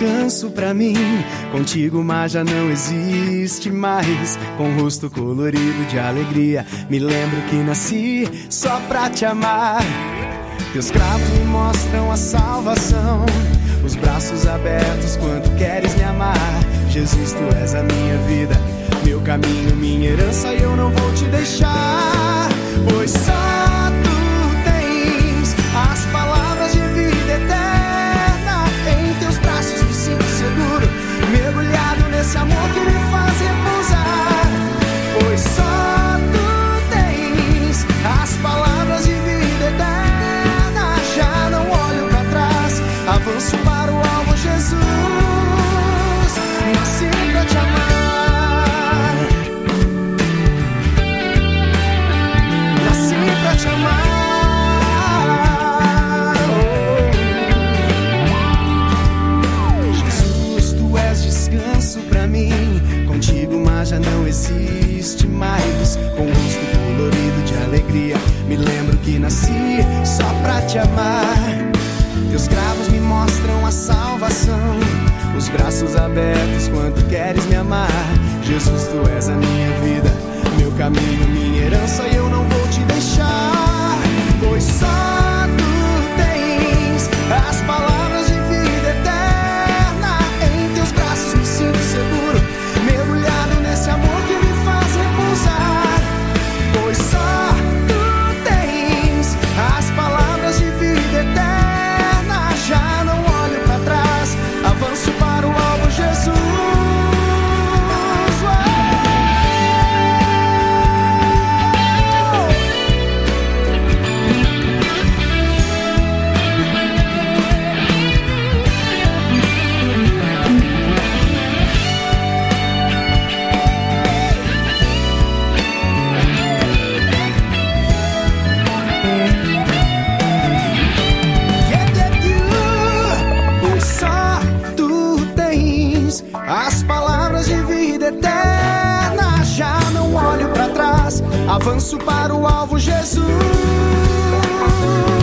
descanso pra mim. Contigo o mar já não existe mais. Com o rosto colorido de alegria, me lembro que nasci só pra te amar. Teus cravos me mostram a salvação, os braços abertos quando queres me amar. Jesus, tu és a minha vida, meu caminho, minha herança, e eu não vou te deixar. Pois só tu tens as palavras de vida eterna. Em teus braços me sinto seguro, mergulhado nesse amor que me faz repousar. Pois só tu tens as palavras de vida eterna. Já não olho pra trás, avanço para o alvo, Jesus. Nasci pra te amar, nasci pra te amar. Jesus, tu és descanso pra mim. Contigo o mar já não existe mais. Com o rosto colorido de alegria, me lembro que nasci só pra te amar. Teus cravos me mostram a salvação, os braços abertos quando queres me amar. Jesus, tu és a minha vida, meu caminho, minha herança, e eu não vou te deixar. Pois só tu tens as palavras de vida eterna. Em teus braços me sinto seguro, mergulhado nesse amor que me faz repousar. Pois só tu tens as palavras de vida eterna. Já não olho pra trás, avanço para o alvo, Jesus. Pois só tu tens as palavras de vida eterna. Já não olho pra trás, avanço para o alvo, Jesus.